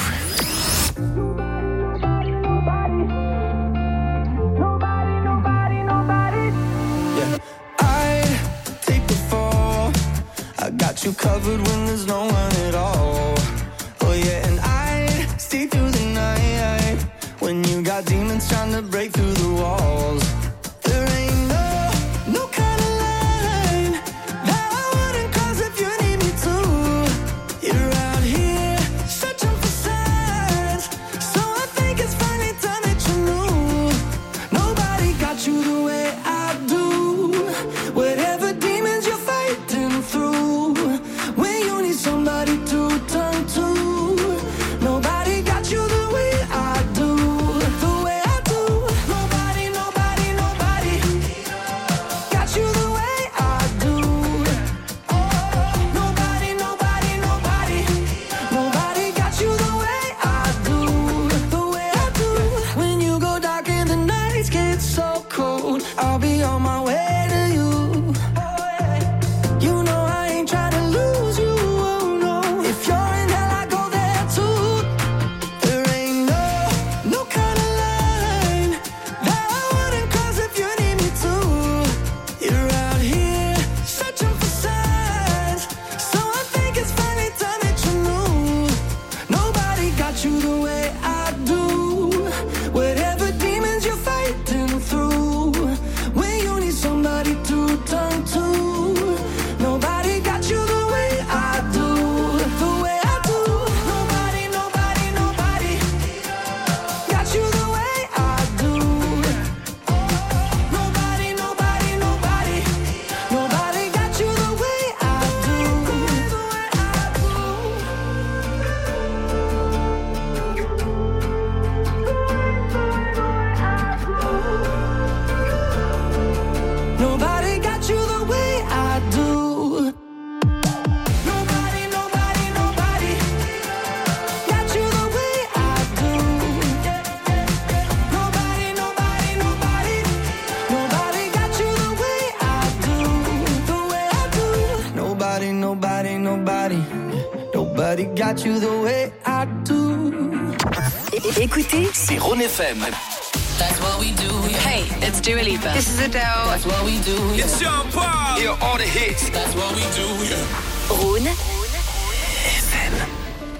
Got you covered when there's no one at all. Oh yeah, and I'd stay through the night when you got demons trying to break through the walls. There ain't no, no kind of line that I wouldn't cross if you need me to. You're out here searching for signs, so I think it's finally time that you knew. Nobody got you the way I do. Whatever demons you're fighting through, somebody to turn to. Nobody got you the way I do, the way I do. Nobody, nobody, nobody got you the way I do. Nobody, nobody, nobody, nobody got you the way I do, the way I do. When you go dark and the nights get so cold, I'll be on my way to you. You know I ain't trying to lose you. Got you the way I do. Écoutez, c'est Rhône F M. That's what we do. Hey, it's Dua Lipa. This is Adele. That's what we do. It's Sean Paul. Here are all the hits. That's what we do. Yeah. Rhône F M.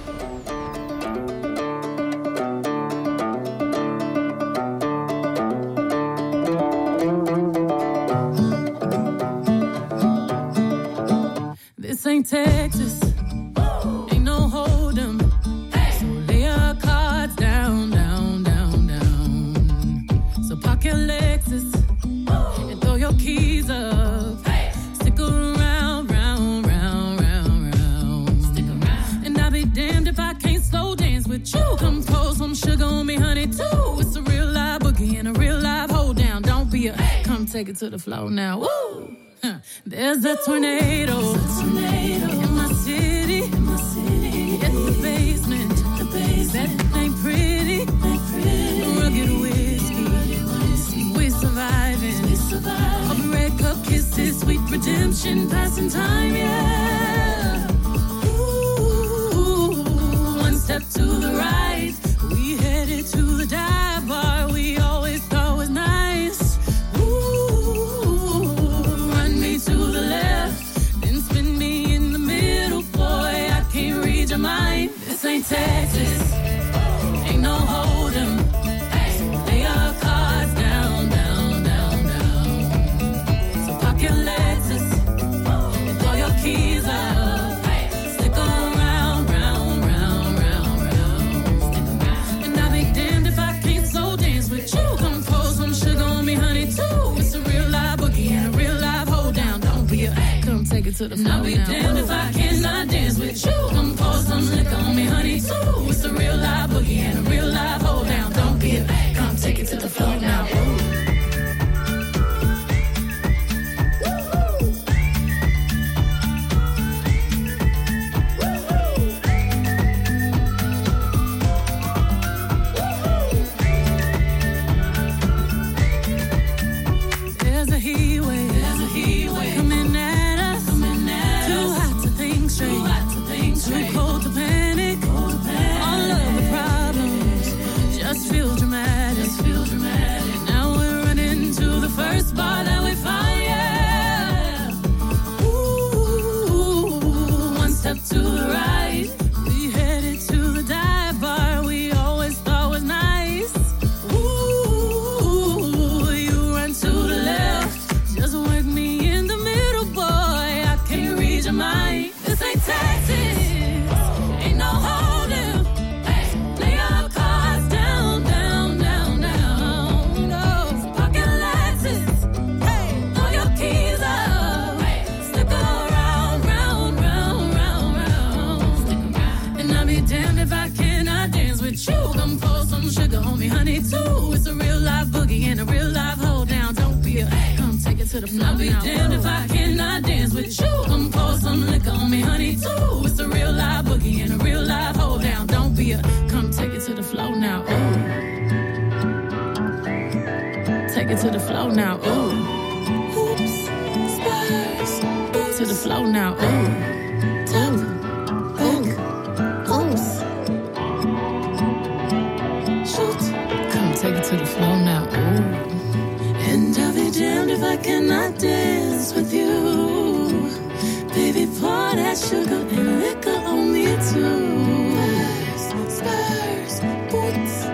This ain't Texas. Ain't no hold 'em. So lay your cards down, down, down, down. So park your Lexus and throw your keys up. Stick around, round, round, round, round. Stick around. And I'll be damned if I can't slow dance with you. Come pour some sugar on me, honey, too. It's a real live boogie and a real live hold down. Don't be a come take it to the floor now. Woo! There's a tornado, a tornado in my city, in my city. It's the basement, the basement. That ain't pretty, ain't pretty. Rugged whiskey, whiskey. We're surviving, we surviving. All the red cup kisses, sweet redemption, passing time. take it to the floor. I'll be damned if I cannot dance with you. Come pour some liquor on me, honey, too. It's a real live boogie and a real live hold down. Don't be a come take it to the floor now. Ooh. I'll be damned if I cannot dance with you. Come pour some liquor on me, honey, too. It's a real live boogie and a real live hold down. Don't be a come take it to the floor now. Ooh. Take it to the floor now. Ooh. Hoops, spurs, to the floor now. Ooh. Tap, hook, oops. Shoot. Come take it to the floor now. Ooh. And I'll be damned if I cannot dance with you. Baby, pour that sugar and liquor on me too. Spurs, spurs, boots.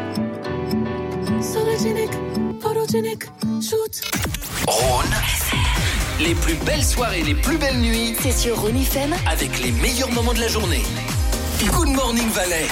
Sologenic, photogenic, shoot. Rhône. Les plus belles soirées, les plus belles nuits. C'est sur Rhône F M. Avec les meilleurs moments de la journée. Good Morning Valais.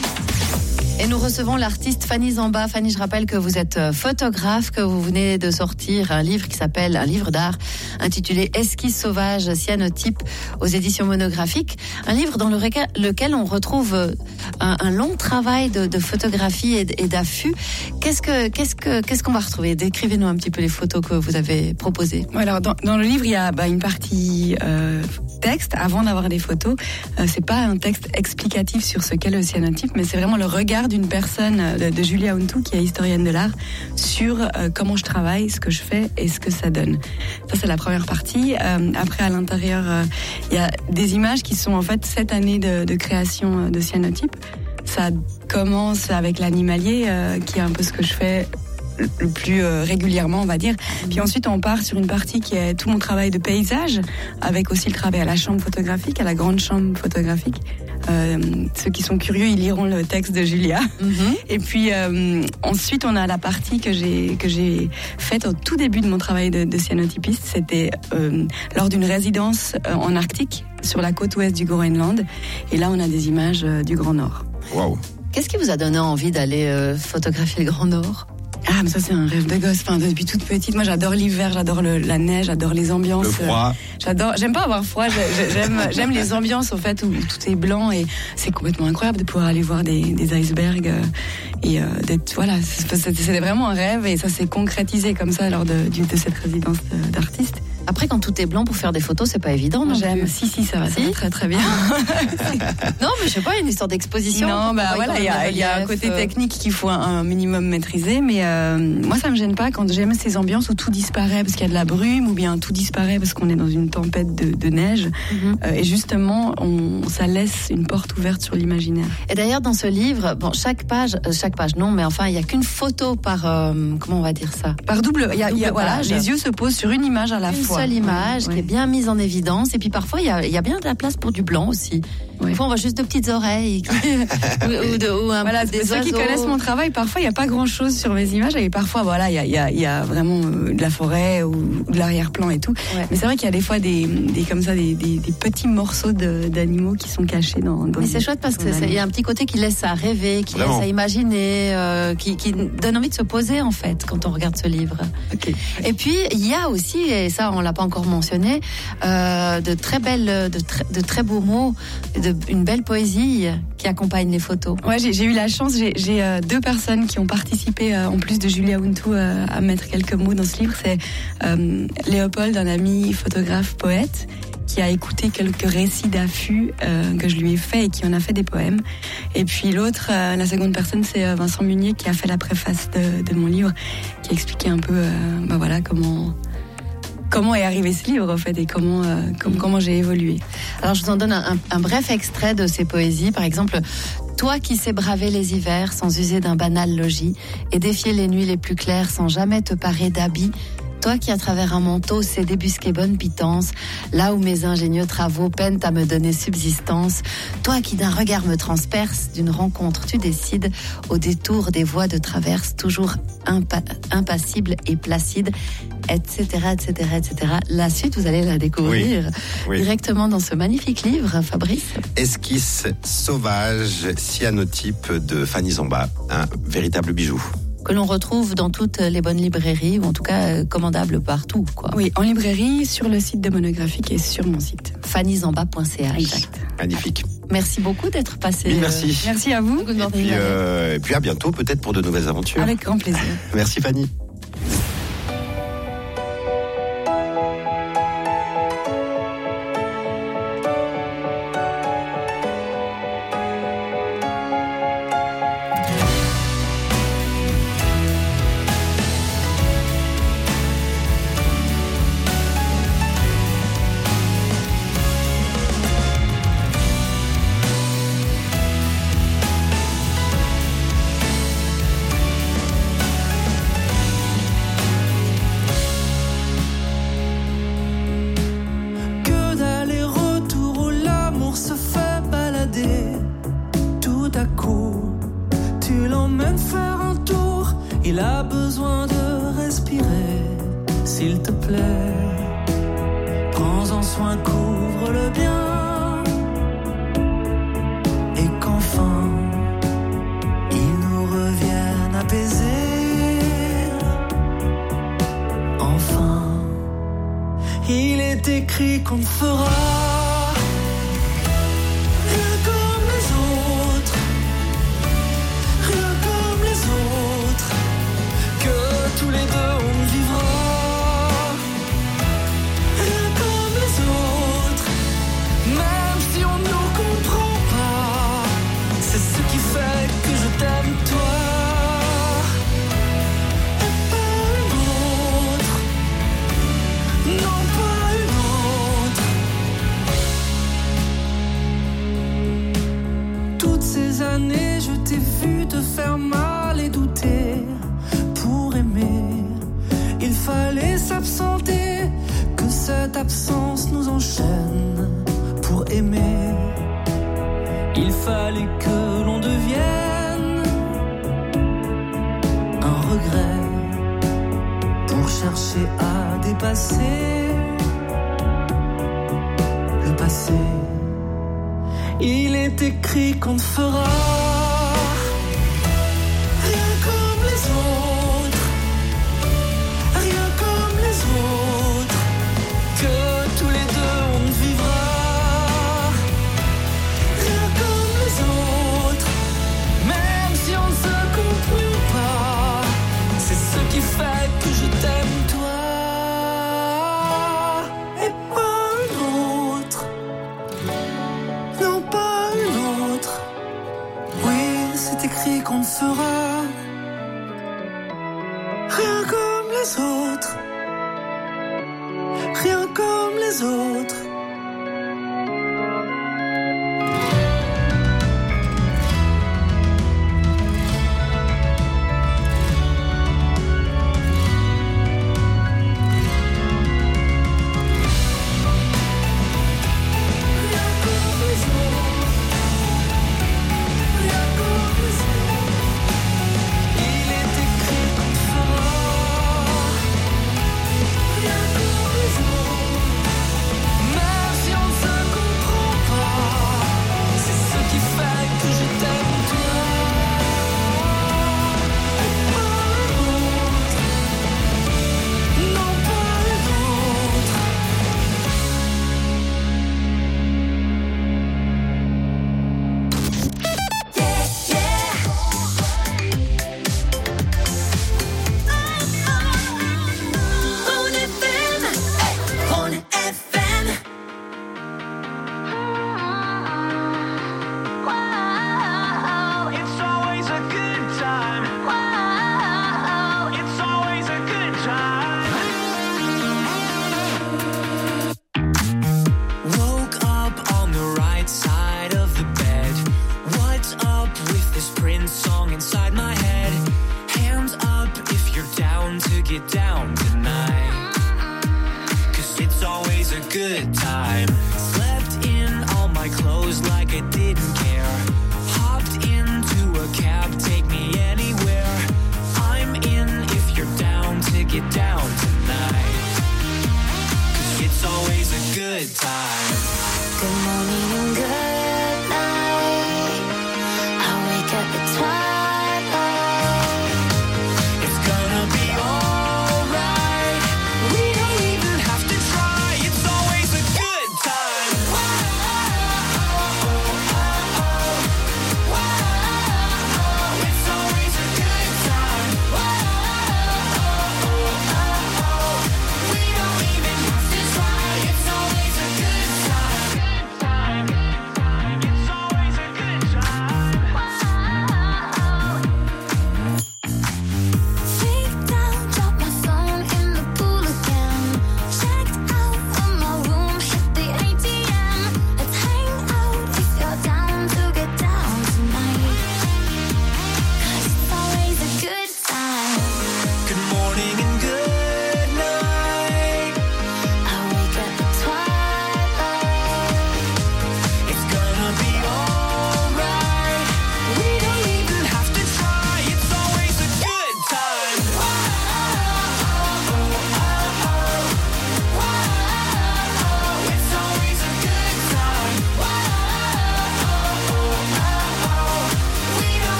Et nous recevons l'artiste Fanny Zamba. Fanny, je rappelle que vous êtes photographe, que vous venez de sortir un livre qui s'appelle, un livre d'art intitulé Esquisse sauvage, cyanotype aux éditions monographiques. Un livre dans lequel, lequel on retrouve un, un long travail de, de photographie et, et d'affût. Qu'est-ce que, qu'est-ce que, qu'est-ce qu'on va retrouver? Décrivez-nous un petit peu les photos que vous avez proposées. Alors, dans, dans le livre, il y a bah, une partie euh, texte avant d'avoir des photos. Euh, c'est pas un texte explicatif sur ce qu'est le cyanotype, mais c'est vraiment le regard d'une personne, de, de Julia Untu, qui est historienne de l'art, sur euh, comment je travaille, ce que je fais et ce que ça donne. Ça, c'est la première partie. Euh, après, à l'intérieur, euh, il y a des images qui sont en fait cette année de, de création de cyanotype. Ça commence avec l'animalier, euh, qui est un peu ce que je fais le plus euh, régulièrement, on va dire. Puis ensuite, on part sur une partie qui est tout mon travail de paysage, avec aussi le travail à la chambre photographique, à la grande chambre photographique. Euh, ceux qui sont curieux, ils liront le texte de Julia. Mm-hmm. Et puis euh, ensuite, on a la partie que j'ai que j'ai faite au tout début de mon travail de, de cyanotypiste. C'était euh, lors d'une résidence euh, en Arctique, sur la côte ouest du Groenland. Et là, on a des images euh, du Grand Nord. Waouh. Qu'est-ce qui vous a donné envie d'aller euh, photographier le Grand Nord ? Ah, mais ça, c'est un rêve de gosse. Enfin, depuis toute petite, moi, j'adore l'hiver, j'adore le, la neige, j'adore les ambiances. Le froid. J'adore, j'aime pas avoir froid, j'aime, j'aime les ambiances, au fait, où tout est blanc, et c'est complètement incroyable de pouvoir aller voir des, des icebergs, et euh, d'être, voilà, c'était vraiment un rêve, et ça s'est concrétisé comme ça lors de, de cette résidence d'artiste. Après, quand tout est blanc pour faire des photos, c'est pas évident, non? J'aime. Plus. Si, si, ça va, si? ça va très, très bien. Non, mais je sais pas, une histoire d'exposition. Non, bah voilà, il y a, il y a un côté technique qu'il faut un, un minimum maîtriser, mais euh, moi, ça me gêne pas quand j'aime ces ambiances où tout disparaît parce qu'il y a de la brume, ou bien tout disparaît parce qu'on est dans une tempête de, de neige. Mm-hmm. Euh, et justement, on, ça laisse une porte ouverte sur l'imaginaire. Et d'ailleurs, dans ce livre, bon, chaque page, chaque page, non, mais enfin, il y a qu'une photo par, euh, comment on va dire ça? Par double, il y a, double il y a voilà, page. Les yeux se posent sur une image à la une fois. Une seule image, ouais, qui ouais. est bien mise en évidence, et puis parfois, il y a, il y a bien de la place pour du blanc aussi. Des fois, on voit juste de petites oreilles ou, ou, de, ou un voilà, des ceux oiseaux. qui connaissent mon travail, parfois il n'y a pas grand-chose sur mes images et parfois voilà, il y a, y a, y a vraiment euh, de la forêt ou, ou de l'arrière-plan et tout. Ouais. Mais c'est vrai qu'il y a des fois des, des comme ça des, des, des petits morceaux de, d'animaux qui sont cachés dans. dans Mais les- c'est chouette parce dans qu'il l'animaux. y a un petit côté qui laisse à rêver, qui Vraiment. laisse à imaginer, euh, qui, qui donne envie de se poser en fait quand on regarde ce livre. Okay. Et puis il y a aussi, et ça on l'a pas encore mentionné, euh, de très belles, de, très- de très beaux mots, de, une belle poésie qui accompagne les photos. Ouais, j'ai, j'ai eu la chance, j'ai, j'ai euh, deux personnes qui ont participé, euh, en plus de Julia Untu, euh, à mettre quelques mots dans ce livre. C'est euh, Léopold, un ami photographe poète, qui a écouté quelques récits d'affût euh, que je lui ai fait et qui en a fait des poèmes. Et puis l'autre, euh, la seconde personne, c'est euh, Vincent Munier qui a fait la préface de, de mon livre, qui expliquait un peu, euh, bah voilà, comment comment est arrivé ce livre en fait et comment euh, com- comment j'ai évolué. Alors je vous en donne un, un, un bref extrait de ces poésies. Par exemple, toi qui sais braver les hivers sans user d'un banal logis et défier les nuits les plus claires sans jamais te parer d'habits. Toi qui, à travers un manteau, sais débusquer bonne pitance, là où mes ingénieux travaux peinent à me donner subsistance. Toi qui, d'un regard me transperce, d'une rencontre tu décides, au détour des voies de traverse, toujours impa- impassible et placide, et cetera, et cetera, et cetera. La suite, vous allez la découvrir Oui, oui. directement dans ce magnifique livre, Fabrice. Esquisse sauvage, cyanotype de Fanny Zamba, un véritable bijou. Que l'on retrouve dans toutes les bonnes librairies, ou en tout cas euh, commandable partout, quoi. Oui, en librairie, sur le site de Monographique et sur mon site. fanny zamba point c h. Exact. Magnifique. Merci beaucoup d'être passé. Mille merci. euh, Merci à vous. Good morning. Puis, euh, et puis à bientôt peut-être pour de nouvelles aventures. Avec grand plaisir. Merci Fanny. Que d'aller-retour où l'amour se fait balader. Tout à coup, tu l'emmènes faire un tour. Il a besoin de respirer. S'il te plaît, prends-en soin, couvre-le bien. Et qu'enfin, il nous revienne apaisé. Enfin. Il est écrit qu'on ne fera rien comme les autres, rien comme les autres, que tous les deux on ne vivra rien comme les autres, même si on ne nous comprend pas. C'est ce qui fait que je t'aime toi. Et pas une autre. Non, pas une autre. Toutes ces années, je t'ai vu te faire mal et douter. Pour aimer, il fallait s'absenter. Que cette absence nous enchaîne. Pour aimer, il fallait que l'on devienne un regret. Pour chercher à dépasser le passé. Il est écrit qu'on ne fera rien comme les autres, rien comme les autres, que tous les deux on ne vivra rien comme les autres, même si on ne se comprend pas. C'est ce qui fait que je t'aime toi et pas une autre. Non, pas une autre. Oui, c'est écrit qu'on ne fera rien comme les autres, rien comme les autres. Rien comme les autres.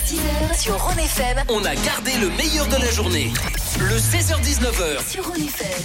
six heures sur Rhône F M. On a gardé le meilleur de la journée. Le seize heures dix-neuf heures. Sur Rhône F M.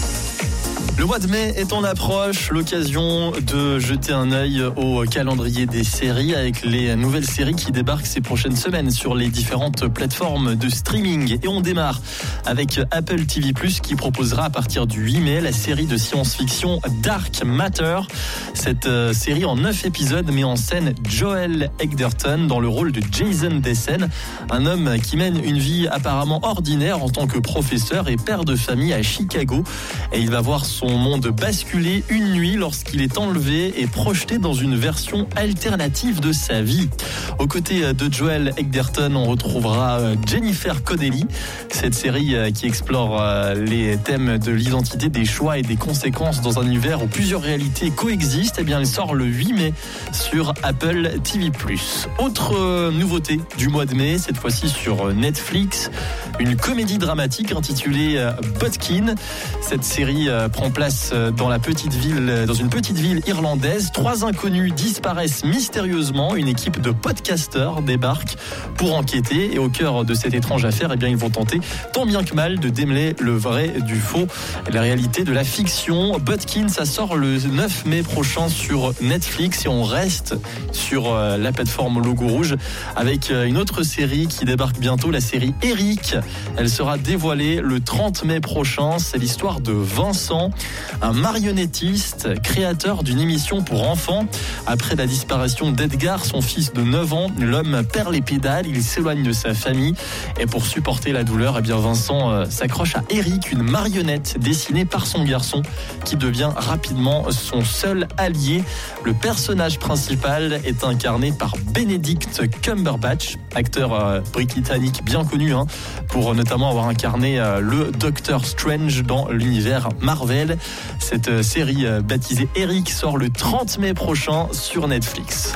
Le mois de mai est en approche, l'occasion de jeter un œil au calendrier des séries avec les nouvelles séries qui débarquent ces prochaines semaines sur les différentes plateformes de streaming. Et on démarre avec Apple T V plus, qui proposera à partir du huit mai la série de science-fiction Dark Matter. Cette euh, série en neuf épisodes met en scène Joel Edgerton dans le rôle de Jason Dessen, un homme qui mène une vie apparemment ordinaire en tant que professeur et père de famille à Chicago. Et il va voir son monde basculer une nuit lorsqu'il est enlevé et projeté dans une version alternative de sa vie. Aux côtés de Joel Edgerton, on retrouvera Jennifer Connelly. Cette série qui explore les thèmes de l'identité, des choix et des conséquences dans un univers où plusieurs réalités coexistent, eh bien, elle sort le huit mai sur Apple T V plus. Autre nouveauté du mois de mai, cette fois-ci sur Netflix, une comédie dramatique intitulée Botkin. Cette série prend place dans la petite ville, dans une petite ville irlandaise. Trois inconnus disparaissent mystérieusement. Une équipe de podcasteurs débarque pour enquêter. Et au cœur de cette étrange affaire, eh bien, ils vont tenter tant bien que mal de démêler le vrai du faux, la réalité de la fiction. Botkin, ça sort le neuf mai prochain sur Netflix et on reste sur la plateforme Logo Rouge avec une autre série qui débarque bientôt, la série Eric. Elle sera dévoilée le trente mai prochain. C'est l'histoire de Vincent, un marionnettiste, créateur d'une émission pour enfants. Après la disparition d'Edgar, son fils de neuf ans, l'homme perd les pédales, il s'éloigne de sa famille. Et pour supporter la douleur, eh bien Vincent euh, s'accroche à Eric, une marionnette dessinée par son garçon, qui devient rapidement son seul allié. Le personnage principal est incarné par Benedict Cumberbatch, acteur euh, britannique bien connu, hein, pour notamment avoir incarné euh, le Doctor Strange dans l'univers Marvel. Cette série baptisée Eric sort le trente mai prochain sur Netflix.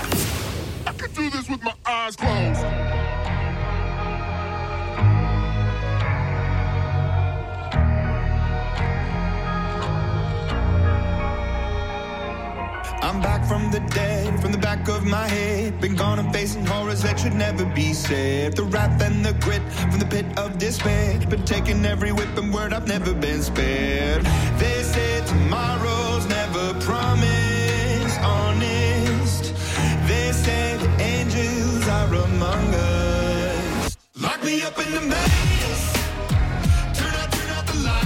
I'm back from the dead, from the back of my head. Been gone and facing horrors that should never be said. The wrath and the grit from the pit of despair. Been taking every whip and word, I've never been spared. They say tomorrow's never promised, honest. They say the angels are among us. Lock me up in the maze. Turn out, turn out the lights.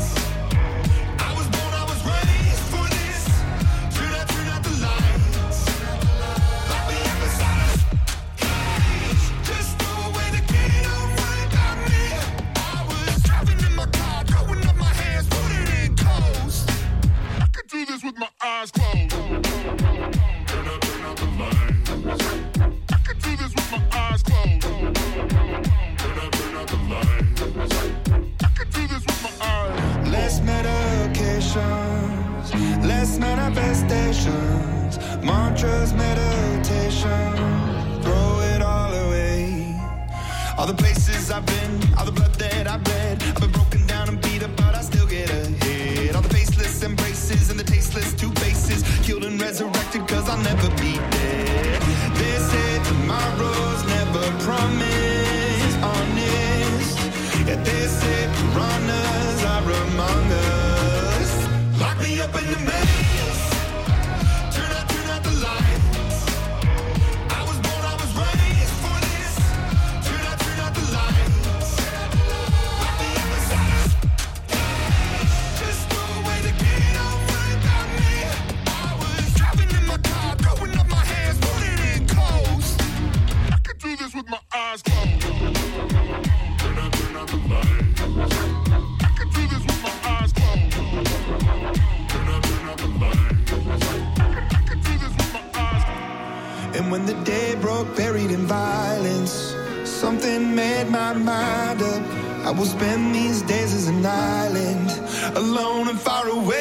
With my eyes closed. Turn out, turn out the lights. I can do this with my eyes closed. Turn out, turn out the lights. I can do this with my eyes. Less medications, less manifestations, mantras, meditation. Throw it all away. All the places I've been, all the blood that I've bled. I've been broken down and beat up, but I still get ahead. All the faceless embraces and the tasteless two faces, killed and resurrected cause I'll never be dead. They say tomorrow's never promised, honest. Yet they say piranhas are among us. Lock me up in the maze. Turn out, turn out the lights. I was born, I was raised for this. Turn out, turn out the lights. Lock me up inside this cage. Just throw away the key, don't worry about me. I was driving in my car, throwing up my hands, putting in coast. I could do this with my eyes closed. Turn out, turn out the lights. I could do this with my eyes closed. Turn out, turn out the lights. I could do this with my eyes closed. And when the day broke, buried in violence, something made my mind up. I will spend these days as an island, alone and far away.